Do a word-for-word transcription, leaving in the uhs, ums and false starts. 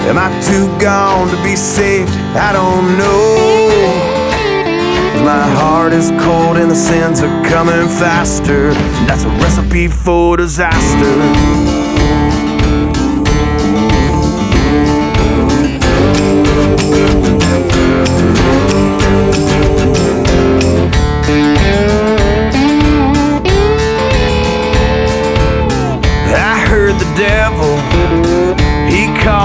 Am I too gone to be saved? I don't know. My heart is cold and the sins are coming faster. That's a recipe for disaster. I heard the devil